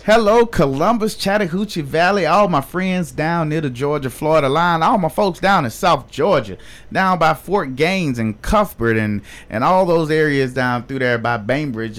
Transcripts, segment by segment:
Hello, Columbus, Chattahoochee Valley, all my friends down near the Georgia-Florida line, all my folks down in South Georgia, down by Fort Gaines and Cuthbert and all those areas down through there by Bainbridge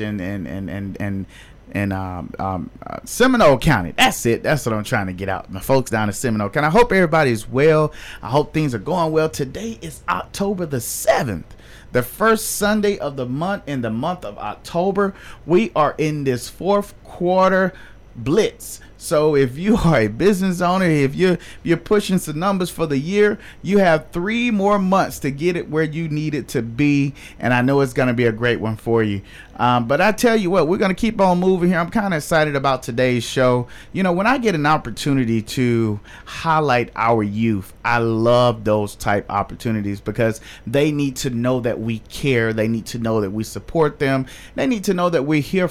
and Seminole County. That's it. That's what I'm trying to get out. My folks down in Seminole County. I hope everybody's well. I hope things are going well. Today is October the 7th. The first Sunday of the month in the month of October. We are in this fourth quarter blitz. So if you are a business owner, if you're pushing some numbers for the year, you have 3 more months to get it where you need it to be. And I know it's going to be a great one for you. But I tell you what, we're going to keep on moving here. I'm kind of excited about today's show. You know, when I get an opportunity to highlight our youth, I love those type opportunities because they need to know that we care. They need to know that we support them. They need to know that we're here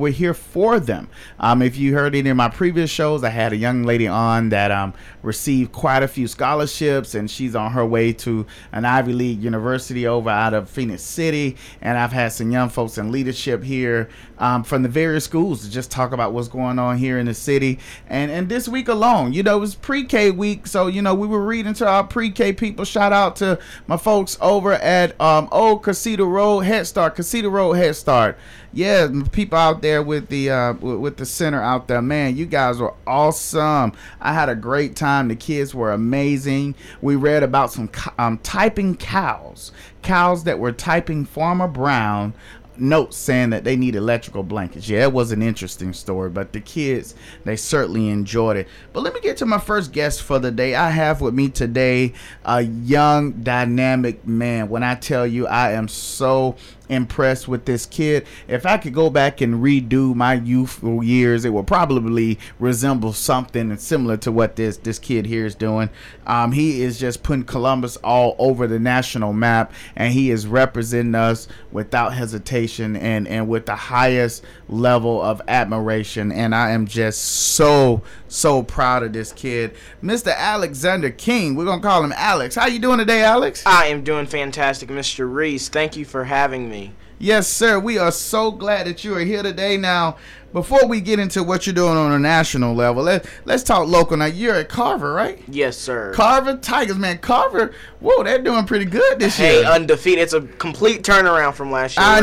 for them. If you heard any of my previous shows, I had a young lady on that received quite a few scholarships, and she's on her way to an Ivy League university over out of Phoenix City. And I've had some young folks in leadership here from the various schools to just talk about what's going on here in the city. And this week alone, you know, it was pre-K week, so you know we were reading to our pre-K people. Shout out to my folks over at Old Casita Road Head Start. Casita Road Head Start. Yeah, people out there with the center out there, man, you guys were awesome. I had a great time. The kids were amazing. We read about some typing cows that were typing Farmer Brown notes saying that they need electrical blankets. Yeah, it was an interesting story, but the kids, they certainly enjoyed it. But let me get to my first guest for the day. I have with me today a young, dynamic man. When I tell you, I am so impressed with this kid. If I could go back and redo my youthful years, it would probably resemble something similar to what this kid here is doing. He is just putting Columbus all over the national map, and he is representing us without hesitation and with the highest level of admiration. And I am just so proud of this kid, Mr. Alexander King. We're gonna call him Alex. How you doing today, Alex? I am doing fantastic, Mr. Reese. Thank you for having me. Yes, sir. We are so glad that you are here today. Now, before we get into what you're doing on a national level, let's talk local. Now, you're at Carver, right? Yes, sir. Carver Tigers, man. Carver, whoa, they're doing pretty good this year. Hey, undefeated. It's a complete turnaround from last year. I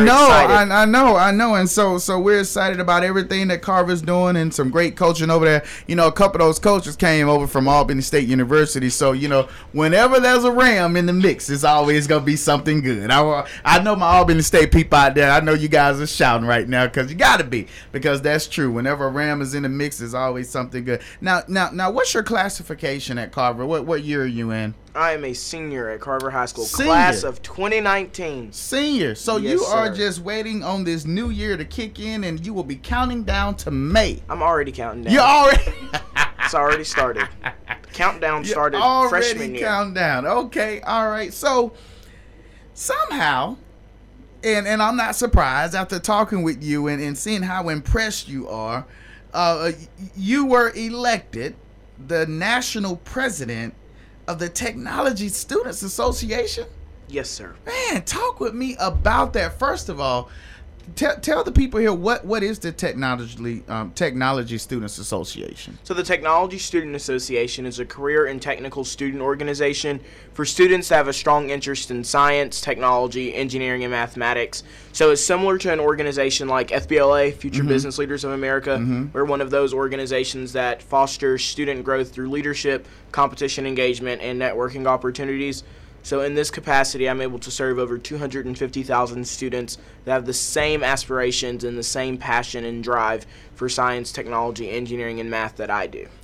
know. And so we're excited about everything that Carver's doing and some great coaching over there. You know, a couple of those coaches came over from Albany State University. So, you know, whenever there's a Ram in the mix, it's always going to be something good. I know my Albany State people out there. I know you guys are shouting right now because you got to be, because that's true. Whenever a Ram is in the mix, there's always something good. Now, what's your classification at Carver? What year are you in? I am a senior at Carver High School, class of 2019. Senior. So yes, you are just waiting on this new year to kick in, and you will be counting down to May. I'm already counting down. You're already? It's already started. The countdown started freshman year. Countdown. Okay. All right. So somehow, and I'm not surprised after talking with you and seeing how impressed you are, you were elected the national president of the Technology Students Association? Yes, sir. Man, talk with me about that. First of all, tell the people here what is the Technology Students Association? So the Technology Student Association is a career and technical student organization for students that have a strong interest in science, technology, engineering, and mathematics. So it's similar to an organization like FBLA, Future Business Leaders of America. We're one of those organizations that fosters student growth through leadership, competition engagement, and networking opportunities. So in this capacity, I'm able to serve over 250,000 students that have the same aspirations and the same passion and drive for science, technology, engineering, and math that I do.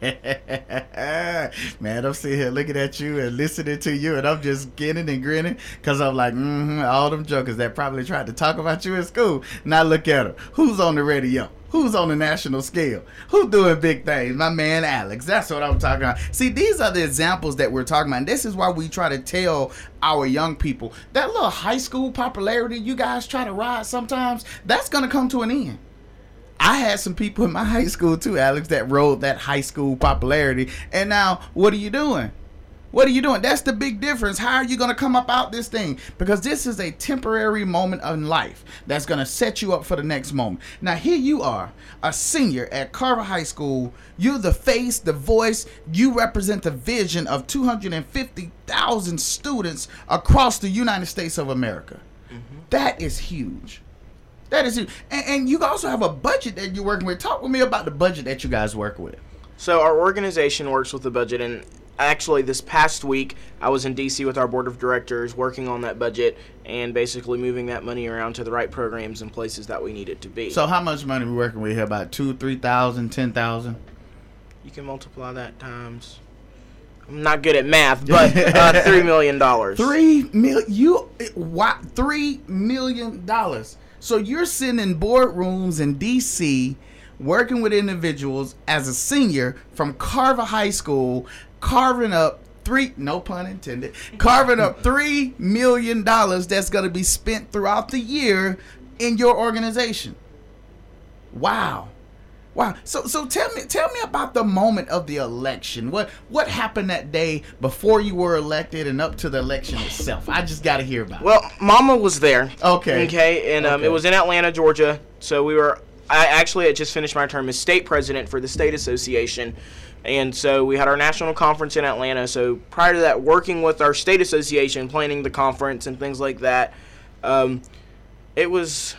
Man, I'm sitting here looking at you and listening to you, and I'm just grinning and grinning because I'm like, all them jokers that probably tried to talk about you in school. Now look at them. Who's on the radio? Who's on the national scale? Who's doing big things? My man Alex. That's what I'm talking about. See, these are the examples that we're talking about. And this is why we try to tell our young people that little high school popularity you guys try to ride sometimes, that's going to come to an end. I had some people in my high school too, Alex, that rode that high school popularity. And now, what are you doing? What are you doing? That's the big difference. How are you going to come up out this thing? Because this is a temporary moment in life that's going to set you up for the next moment. Now, here you are, a senior at Carver High School. You're the face, the voice. You represent the vision of 250,000 students across the United States of America. That is huge. That is huge. And you also have a budget that you're working with. Talk with me about the budget that you guys work with. So our organization works with the budget, and actually this past week I was in D.C. with our board of directors working on that budget and basically moving that money around to the right programs and places that we need it to be. So how much money are we working with here? About 2,000, 3,000, 10,000? You can multiply that times, I'm not good at math, but $3 million. $3 million. So you're sitting in boardrooms in D.C. working with individuals as a senior from Carver High School, carving up no pun intended, carving up $3 million that's going to be spent throughout the year in your organization. Wow. So tell me about the moment of the election. What happened that day before you were elected and up to the election itself? I just got to hear about it. Well, Mama was there. Okay. And it was in Atlanta, Georgia. So I actually had just finished my term as state president for the state association. And so we had our national conference in Atlanta. So prior to that, working with our state association, planning the conference and things like that, it was,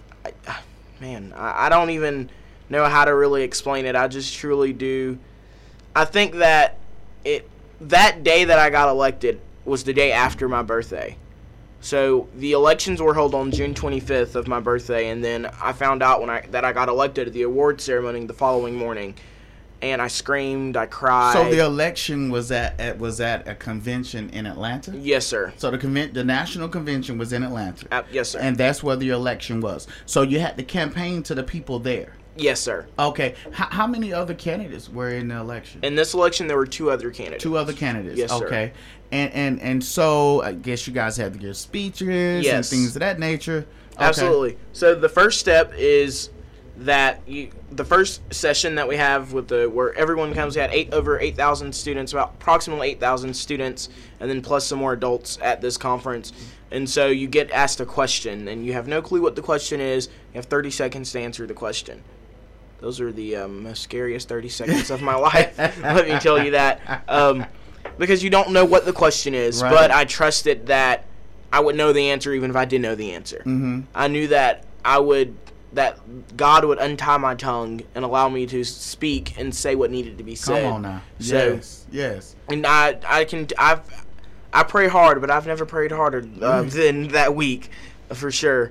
I don't even know how to really explain it. I just truly do. I think that that day that I got elected was the day after my birthday. So the elections were held on June 25th of my birthday, and then I found out that I got elected at the award ceremony the following morning. And I screamed, I cried. So the election was at a convention in Atlanta? Yes, sir. So the national convention was in Atlanta? Yes, sir. And that's where the election was. So you had to campaign to the people there? Yes, sir. Okay. How many other candidates were in the election? In this election, there were two other candidates. Yes, sir. Okay. And so I guess you guys had to give speeches and things of that nature? Okay. Absolutely. So the first step is that the first session that we have where everyone comes, we had over 8,000 students, about approximately 8,000 students, and then plus some more adults at this conference. And so you get asked a question, and you have no clue what the question is. You have 30 seconds to answer the question. Those are the most scariest 30 seconds of my life. Let me tell you that. Because you don't know what the question is, right. But I trusted that I would know the answer even if I didn't know the answer. Mm-hmm. I knew that that God would untie my tongue and allow me to speak and say what needed to be said. Come on now. So, yes. And I pray hard, but I've never prayed harder than that week, for sure.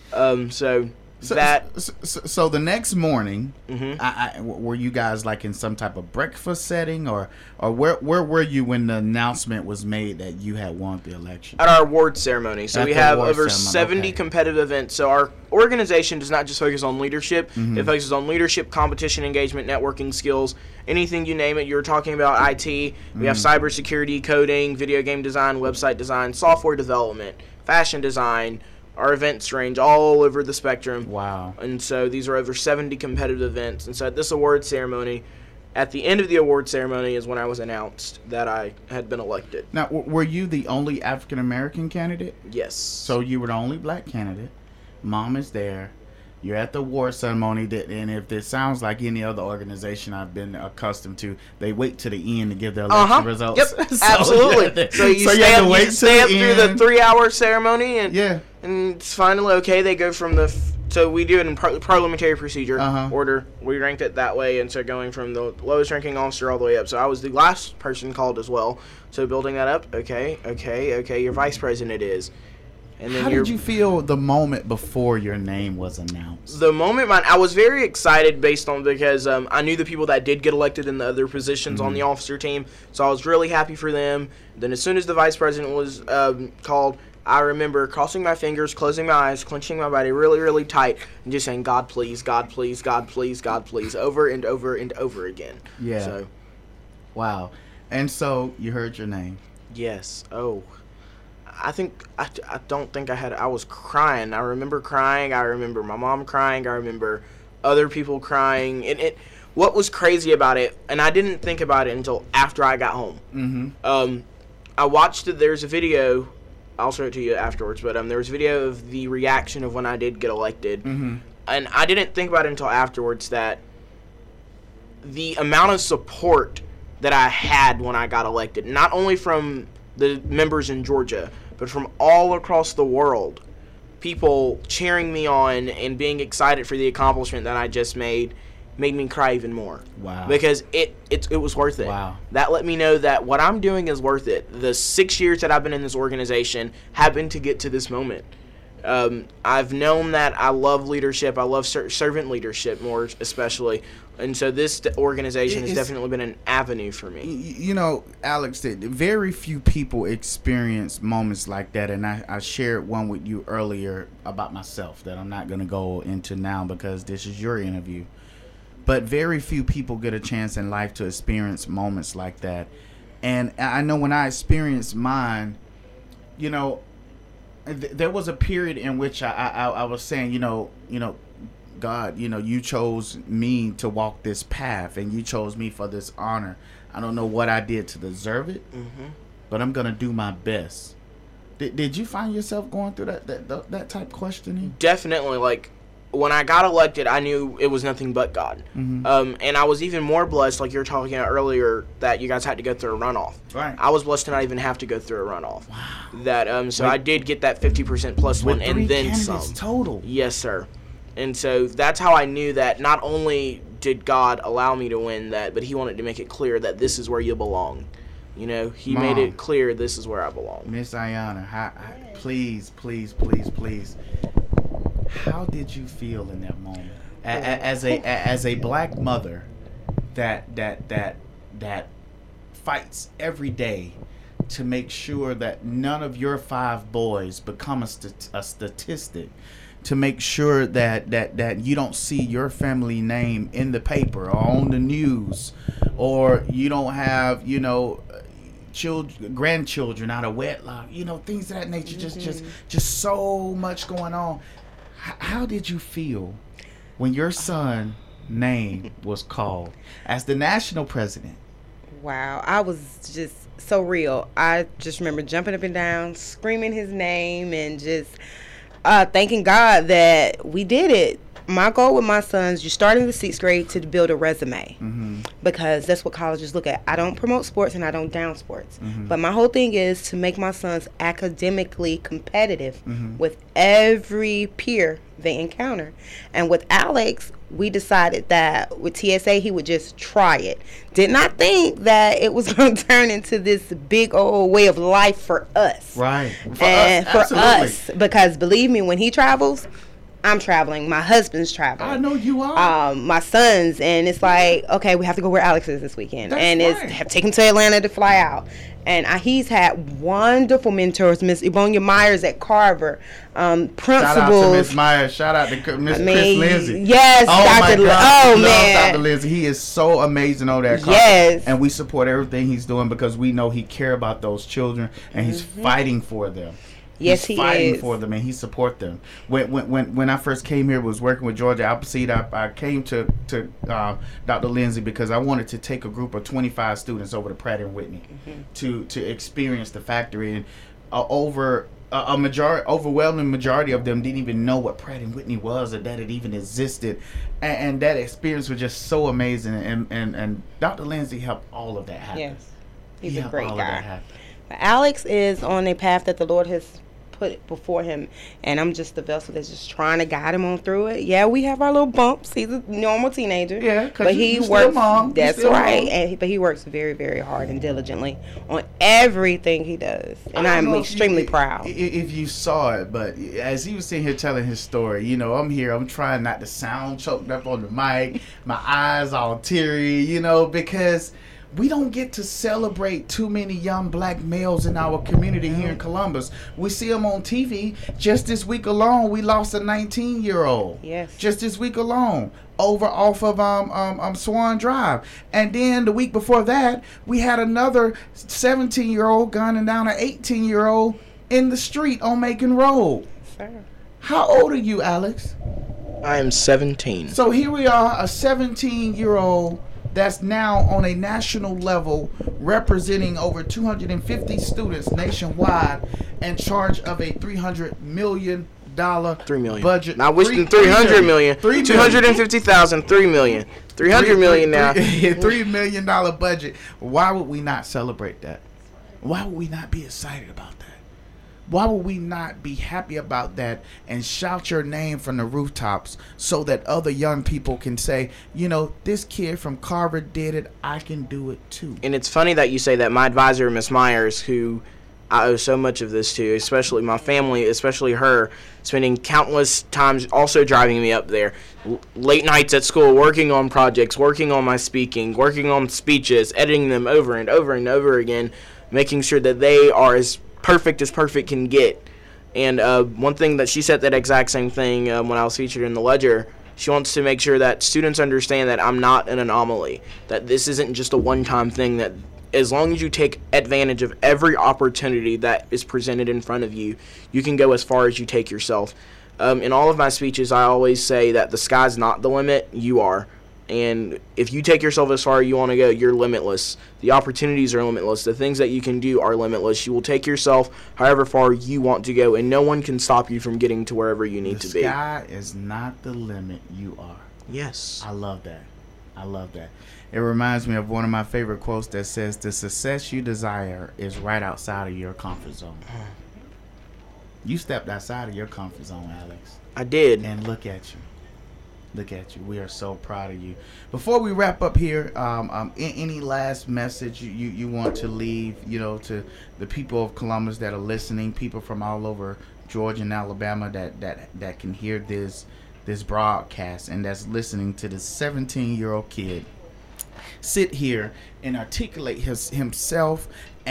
So the next morning, mm-hmm. Were you guys like in some type of breakfast setting, or where were you when the announcement was made that you had won the election? At our award ceremony. So we have over 70 competitive events. So our organization does not just focus on leadership. Mm-hmm. It focuses on leadership, competition, engagement, networking skills, anything you name it. You're talking about IT. We have cybersecurity, coding, video game design, website design, software development, fashion design. Our events range all over the spectrum. Wow. And so these are over 70 competitive events. And so at this award ceremony, at the end of the award ceremony is when I was announced that I had been elected. Now, were you the only African-American candidate? Yes. So you were the only black candidate. Mom is there. You're at the award ceremony, and if it sounds like any other organization I've been accustomed to, they wait to the end to give their election results. Yep, absolutely. So you stand through the 3-hour ceremony, and it's finally okay. They go from so we do it in parliamentary procedure order. We ranked it that way, and so going from the lowest ranking officer all the way up. So I was the last person called as well. So building that up, okay, your vice president is. And then how did you feel the moment before your name was announced? The moment, I was very excited because I knew the people that did get elected in the other positions on the officer team, so I was really happy for them. Then as soon as the vice president was called, I remember crossing my fingers, closing my eyes, clenching my body really, really tight, and just saying, God, please, God, please, God, please, God, please, over and over and over again. Yeah. So. Wow. And so you heard your name. Yes. Oh. I don't think I was crying. I remember crying. I remember my mom crying. I remember other people crying. What was crazy about it, and I didn't think about it until after I got home. Mm-hmm. I watched it. There's a video. I'll show it to you afterwards. But there was a video of the reaction of when I did get elected, and I didn't think about it until afterwards that the amount of support that I had when I got elected, not only from the members in Georgia, but from all across the world, people cheering me on and being excited for the accomplishment that I just made me cry even more. Wow. Because it was worth it. Wow. That let me know that what I'm doing is worth it. The 6 years that I've been in this organization have been to get to this moment. I've known that I love leadership. I love servant leadership more especially. And so this organization has definitely been an avenue for me. You know, Alex, very few people experience moments like that. And I shared one with you earlier about myself that I'm not going to go into now because this is your interview. But very few people get a chance in life to experience moments like that. And I know when I experienced mine, you know, there was a period in which I was saying, you know, God, you know, you chose me to walk this path and you chose me for this honor. I don't know what I did to deserve it, but I'm going to do my best. Did you find yourself going through that type questioning? Definitely. Like, when I got elected, I knew it was nothing but God. And I was even more blessed, like you were talking about earlier, that you guys had to go through a runoff. Right. I was blessed to not even have to go through a runoff. Wow. That so I did get that 50% plus one and then some. Total. Yes, sir. And so that's how I knew that not only did God allow me to win that, but he wanted to make it clear that this is where you belong. You know, he made it clear this is where I belong. Miss Ayana, please. How did you feel in that moment as a black mother that fights every day to make sure that none of your 5 boys become a statistic, to make sure that you don't see your family name in the paper or on the news, or you don't have, you know, grandchildren out of wedlock, you know, things of that nature. Just so much going on. How did you feel when your son's name was called as the national president? Wow, I was just so real. I just remember jumping up and down, screaming his name, and just thanking God that we did it. My goal with my sons, you start in the 6th grade to build a resume, because that's what colleges look at. I don't promote sports and I don't down sports, but my whole thing is to make my sons academically competitive with every peer they encounter. And with Alex, we decided that with TSA he would just try it. Did not think that it was going to turn into this big old way of life for us. Right. For us, because believe me, when he travels, I'm traveling. My husband's traveling. I know you are. My sons, and it's like, okay, we have to go where Alex is this weekend. That's and right. Have taken him to Atlanta to fly out. And he's had wonderful mentors, Miss Ebonia Myers at Carver, principals. Shout out to Miss Myers. Shout out to Miss Chris Lindsay. Yes, Dr. Oh, man. Dr. Lindsay. He is so amazing over there at Carver. Yes. And we support everything he's doing because we know he cares about those children and he's fighting for them. Yes, he's he fighting is. for them and he support them. When I first came here, was working with Georgia Appleseed, I came to Dr. Lindsay because I wanted to take a group of 25 students over to Pratt & Whitney to experience the factory. And overwhelming majority of them didn't even know what Pratt & Whitney was or that it even existed. And that experience was just so amazing. And Dr. Lindsay helped all of that happen. Yes, he's a great guy. But Alex is on a path that the Lord has put before him, and I'm just the vessel that's just trying to guide him on through it. Yeah, we have our little bumps. He's a normal teenager. Yeah, but he works. Still mom. That's right. But he works very, very hard and diligently on everything he does, and I'm extremely proud. If you saw it, but as he was sitting here telling his story, you know, I'm here. I'm trying not to sound choked up on the mic. My eyes all teary, you know, because we don't get to celebrate too many young black males in our community here in Columbus. We see them on TV. Just this week alone, we lost a 19-year-old. Yes. Just this week alone, off of Swan Drive. And then the week before that, we had another 17-year-old gunning down an 18-year-old in the street on Macon Road. Sir. How old are you, Alex? I am 17. So here we are, a 17-year-old that's now on a national level representing over 250 students nationwide in charge of a $300 million $3 million budget. Now wishing $300 million. $250,000. $3 million. $300 million now. $3 million budget. Why would we not celebrate that? Why would we not be excited about that? Why would we not be happy about that and shout your name from the rooftops so that other young people can say, you know, this kid from Carver did it, I can do it too. And it's funny that you say that. My advisor, Miss Myers, who I owe so much of this to, especially my family, especially her, spending countless times also driving me up there, late nights at school, working on projects, working on my speaking, working on speeches, editing them over and over and over again, making sure that they are as perfect can get. And one thing that she said, that exact same thing when I was featured in the Ledger, she wants to make sure that students understand that I'm not an anomaly, that this isn't just a one-time thing, that as long as you take advantage of every opportunity that is presented in front of you, you can go as far as you take yourself. In all of my speeches, I always say that the sky's not the limit, you are. And if you take yourself as far as you want to go, you're limitless. The opportunities are limitless. The things that you can do are limitless. You will take yourself however far you want to go, and no one can stop you from getting to wherever you need to be. The sky is not the limit, you are. Yes. I love that. I love that. It reminds me of one of my favorite quotes that says, the success you desire is right outside of your comfort zone. You stepped outside of your comfort zone, Alex. I did. And look at you. Look at you. We are so proud of you. Before we wrap up here, any last message you want to leave, you know, to the people of Columbus that are listening, people from all over Georgia and Alabama that can hear this broadcast and that's listening to this 17-year-old kid sit here and articulate himself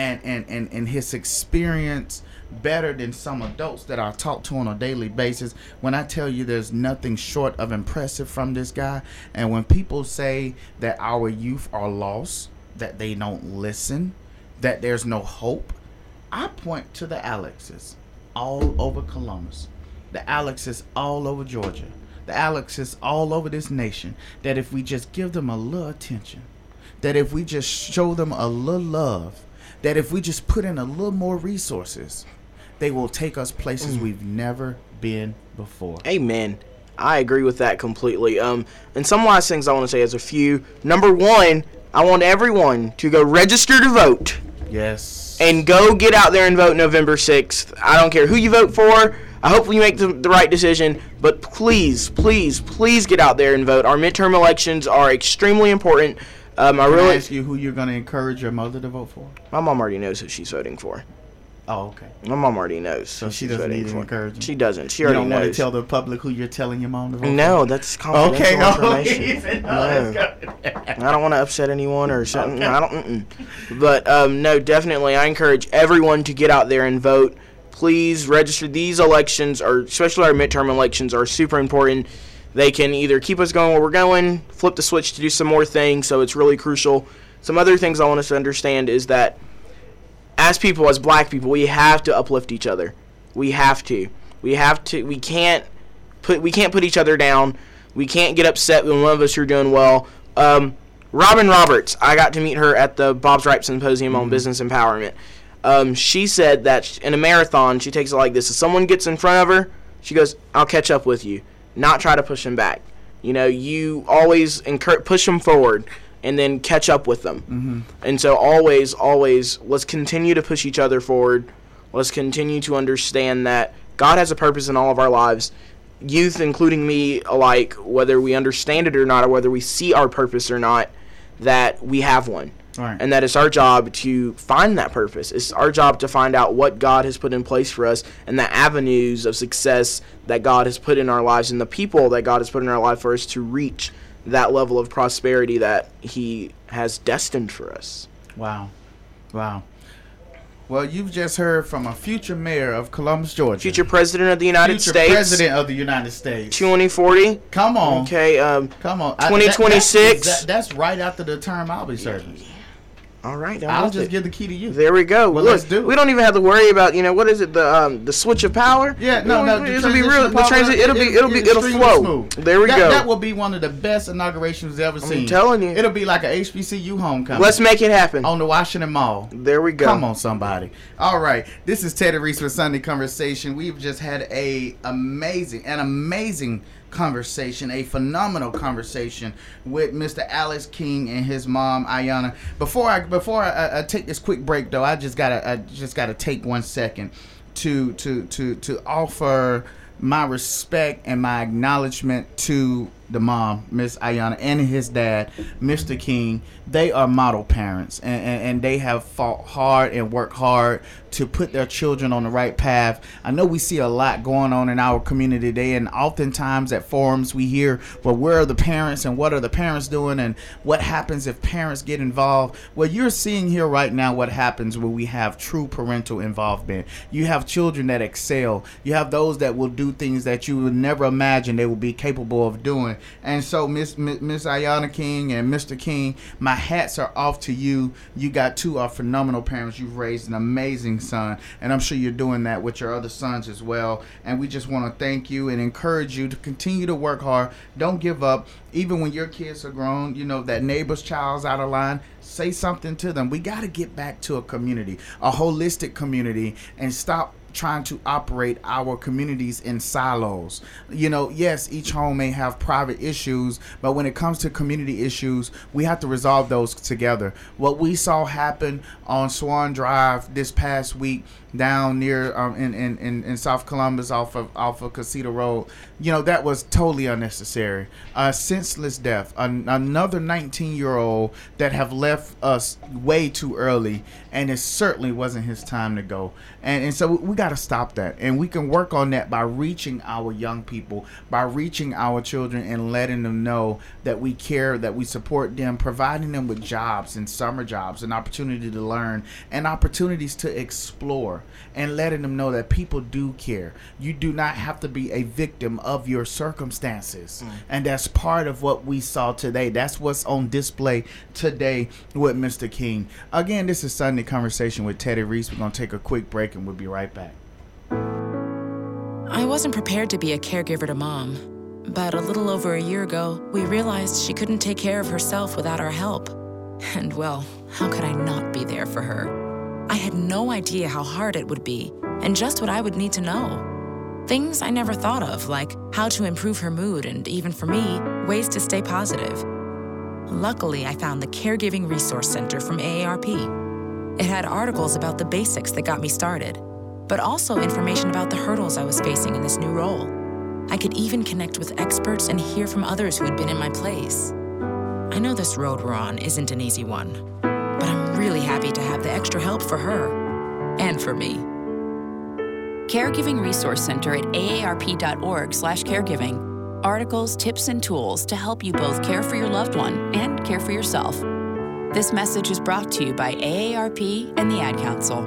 and his experience better than some adults that I talk to on a daily basis. When I tell you there's nothing short of impressive from this guy, and when people say that our youth are lost, that they don't listen, that there's no hope, I point to the Alexes all over Columbus, the Alexes all over Georgia, the Alexes all over this nation, that if we just give them a little attention, that if we just show them a little love, that if we just put in a little more resources, they will take us places we've never been before. Amen. I agree with that completely. And some last things I want to say is a few. Number one, I want everyone to go register to vote. Yes. And go get out there and vote November 6th. I don't care who you vote for. I hope you make the right decision. But please, please, please get out there and vote. Our midterm elections are extremely important. Can I ask you who you're going to encourage your mother to vote for? My mom already knows who she's voting for. Oh, okay. My mom already knows. So she doesn't need encouragement? She doesn't. She already knows. You don't want to tell the public who you're telling your mom to vote for? No, that's confidential information. No. I don't want to upset anyone or something. Okay. I don't. But no, definitely, I encourage everyone to get out there and vote. Please register. These elections, or especially our midterm elections, are super important. They can either keep us going where we're going, flip the switch to do some more things, so it's really crucial. Some other things I want us to understand is that as people, as black people, we have to uplift each other. We have to. We can't put each other down. We can't get upset when one of us are doing well. Robin Roberts, I got to meet her at the Bob's Ripe Symposium on Business Empowerment. She said that in a marathon, she takes it like this. If someone gets in front of her, she goes, I'll catch up with you. Not try to push them back. You know, you always push them forward and then catch up with them. Mm-hmm. And so always, let's continue to push each other forward. Let's continue to understand that God has a purpose in all of our lives. Youth, including me alike, whether we understand it or not, or whether we see our purpose or not, that we have one. Right. And that it's our job to find that purpose. It's our job to find out what God has put in place for us and the avenues of success that God has put in our lives and the people that God has put in our life for us to reach that level of prosperity that He has destined for us. Wow. Well, you've just heard from a future mayor of Columbus, Georgia. Future president of the United States. Future president of the United States. 2040. Come on. Okay. Come on. 2026. That's right after the term I'll be serving. All right, I'll just give the key to you. There we go. Well, Look, let's do it. We don't even have to worry about what is it, the switch of power? Yeah, no. It'll be real. It'll flow. Smooth. There we go. That will be one of the best inaugurations we've ever seen. I'm telling you, it'll be like a HBCU homecoming. Let's make it happen on the Washington Mall. There we go. Come on, somebody. All right, this is Teddy Reese with Sunday Conversation. We've just had an amazing conversation, a phenomenal conversation with Mr. Alex King and his mom Ayana. Before I take this quick break though, I just gotta take 1 second to offer my respect and my acknowledgement to the mom, Miss Ayana, and his dad, Mr. King. They are model parents, and they have fought hard and worked hard to put their children on the right path. I know we see a lot going on in our community today, and oftentimes at forums we hear, well, where are the parents and what are the parents doing and what happens if parents get involved? Well, you're seeing here right now what happens when we have true parental involvement. You have children that excel. You have those that will do things that you would never imagine they will be capable of doing. And so Miss Ayana King and Mr. King, my hats are off to you. You got two phenomenal parents. You've raised an amazing son, and I'm sure you're doing that with your other sons as well. And we just want to thank you and encourage you to continue to work hard. Don't give up. Even when your kids are grown, that neighbor's child's out of line, say something to them. We got to get back to a community, a holistic community, and stop trying to operate our communities in silos. Yes, each home may have private issues, but when it comes to community issues, we have to resolve those together. What we saw happen on Swan Drive this past week down near in South Columbus off of Casita Road, that was totally unnecessary. Senseless death. Another 19-year-old that have left us way too early, and it certainly wasn't his time to go. And so we got to stop that, and we can work on that by reaching our young people, by reaching our children and letting them know that we care, that we support them, providing them with jobs and summer jobs, an opportunity to learn and opportunities to explore, and letting them know that people do care. You do not have to be a victim of your circumstances. And that's part of what we saw today. That's what's on display today with Mr. King. Again, this is Sunday Conversation with Teddy Reese. We're going to take a quick break and we'll be right back. I wasn't prepared to be a caregiver to Mom, but a little over a year ago, we realized she couldn't take care of herself without our help. And well, how could I not be there for her? I had no idea how hard it would be and just what I would need to know. Things I never thought of, like how to improve her mood and, even for me, ways to stay positive. Luckily, I found the Caregiving Resource Center from AARP. It had articles about the basics that got me started, but also information about the hurdles I was facing in this new role. I could even connect with experts and hear from others who had been in my place. I know this road we're on isn't an easy one, but I'm really happy to have the extra help for her and for me. Caregiving Resource Center at aarp.org/caregiving. Articles, tips, and tools to help you both care for your loved one and care for yourself. This message is brought to you by AARP and the Ad Council.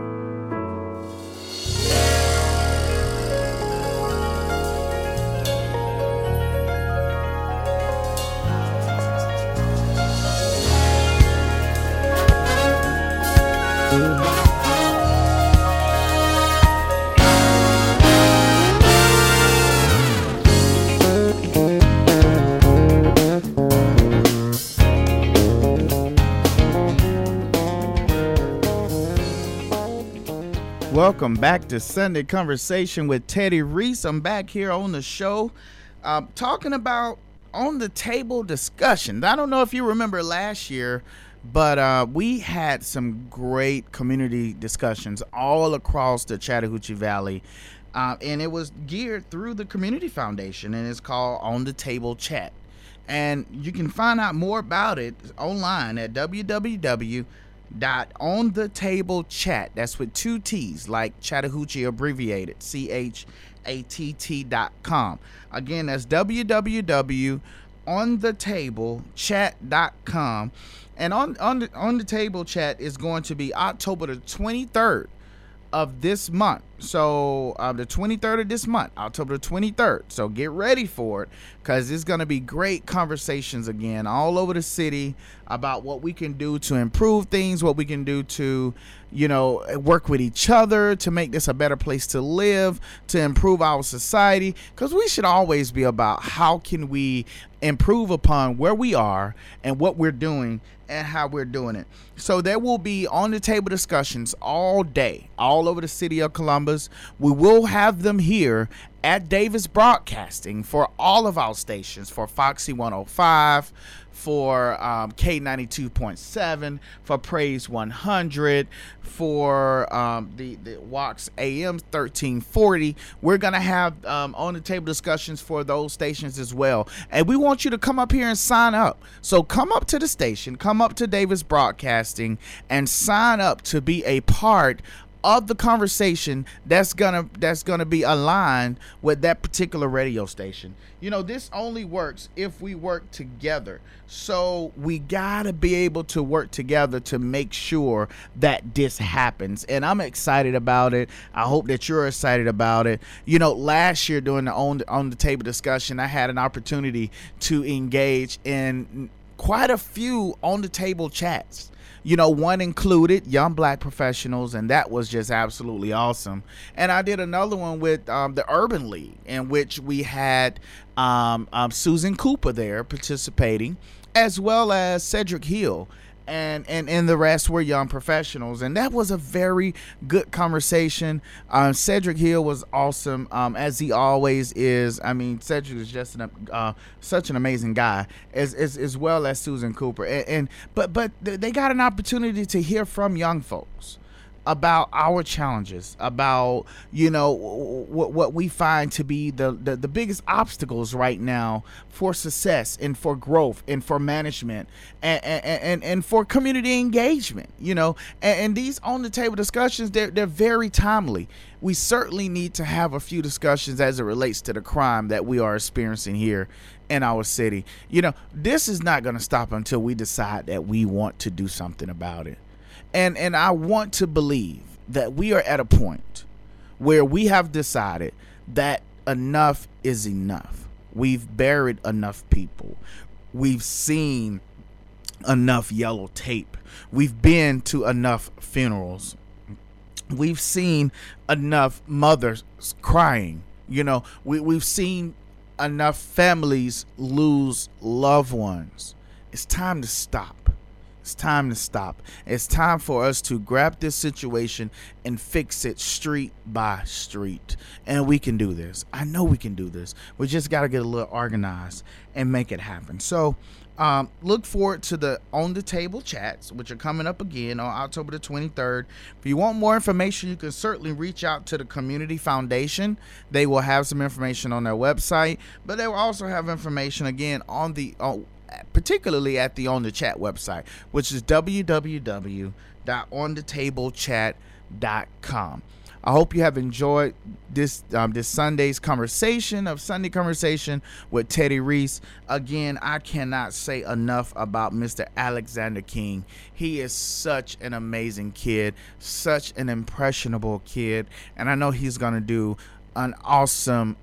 Welcome back to Sunday Conversation with Teddy Reese. I'm back here on the show talking about on the table discussions. I don't know if you remember last year, but we had some great community discussions all across the Chattahoochee Valley. And it was geared through the Community Foundation, and it's called On the Table Chat. And you can find out more about it online at www.onthetable.chat. That's with two T's, like Chattahoochee abbreviated, CHATT.com. Again, that's www.onthetable.chat.com. And on the table chat is going to be October the 23rd of this month. So the 23rd of this month, October the 23rd. So get ready for it, because it's going to be great conversations again all over the city about what we can do to improve things, what we can do to, work with each other to make this a better place to live, to improve our society, because we should always be about how can we improve upon where we are and what we're doing and how we're doing it. So there will be on the table discussions all day, all over the city of Columbus. We will have them here at Davis Broadcasting for all of our stations, for Foxy 105, for K92.7, for Praise 100, for the Wax AM 1340. We're going to have on the table discussions for those stations as well. And we want you to come up here and sign up. So come up to the station, come up to Davis Broadcasting, and sign up to be a part of the conversation that's gonna be aligned with that particular radio station. This only works if we work together. So we gotta be able to work together to make sure that this happens. And I'm excited about it. I hope that you're excited about it. Last year during the on the table discussion, I had an opportunity to engage in quite a few on the table chats. One included young black professionals, and that was just absolutely awesome. And I did another one with the Urban League, in which we had Susan Cooper there participating, as well as Cedric Hill. And the rest were young professionals, and that was a very good conversation. Cedric Hill was awesome, as he always is. I mean, Cedric is just such an amazing guy, as well as Susan Cooper. But they got an opportunity to hear from young folks about our challenges, about what we find to be the biggest obstacles right now for success and for growth and for management and for community engagement. And these on the table discussions, they're very timely. We certainly need to have a few discussions as it relates to the crime that we are experiencing here in our city. This is not going to stop until we decide that we want to do something about it. And I want to believe that we are at a point where we have decided that enough is enough. We've buried enough people. We've seen enough yellow tape. We've been to enough funerals. We've seen enough mothers crying. We've seen enough families lose loved ones. It's time to stop. It's time to stop. It's time for us to grab this situation and fix it street by street. And we can do this. I know we can do this. We just got to get a little organized and make it happen. So look forward to the On the Table chats, which are coming up again on October the 23rd. If you want more information, you can certainly reach out to the Community Foundation. They will have some information on their website, but they will also have information again particularly at the On the Chat website, which is www.onthetablechat.com. I hope you have enjoyed this Sunday's Sunday conversation with Teddy Reese. Again, I cannot say enough about Mr. Alexander King. He is such an amazing kid, such an impressionable kid, and I know he's going to do an awesome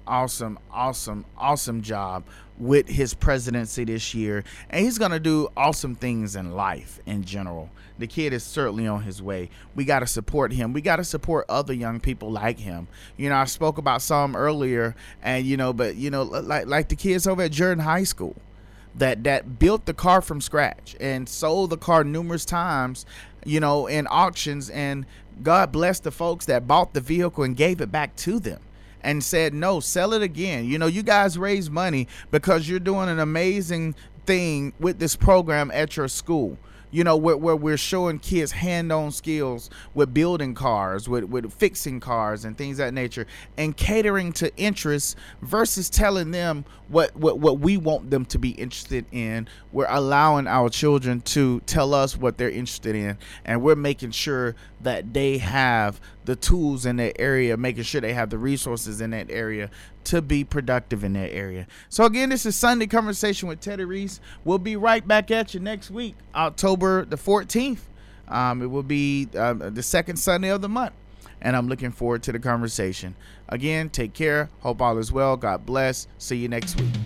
job with his presidency this year, and he's gonna do awesome things in life in general. The kid is certainly on his way. We got to support him. We got to support other young people like him. I spoke about some earlier, and like the kids over at Jordan High School that built the car from scratch and sold the car numerous times, in auctions, and God bless the folks that bought the vehicle and gave it back to them and said, no, sell it again. You guys raise money because you're doing an amazing thing with this program at your school. Where we're showing kids hand-on skills with building cars, with fixing cars and things of that nature, and catering to interests versus telling them what we want them to be interested in. We're allowing our children to tell us what they're interested in, and we're making sure that they have the tools in that area, making sure they have the resources in that area to be productive in that area. So again, this is Sunday Conversation with Teddy Reese. We'll be right back at you next week, October the 14th. It will be the second Sunday of the month. and I'm looking forward to the conversation. Again, take care. Hope all is well. God bless. See you next week.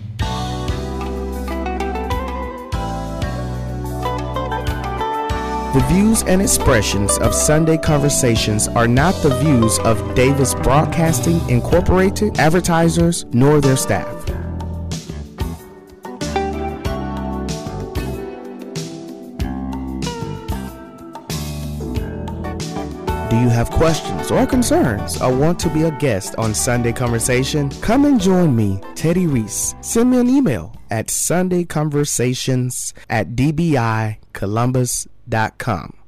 The views and expressions of Sunday Conversations are not the views of Davis Broadcasting Incorporated, advertisers, nor their staff. Do you have questions or concerns or want to be a guest on Sunday Conversation? Come and join me, Teddy Reese. Send me an email at sundayconversations@dbicolumbus.com.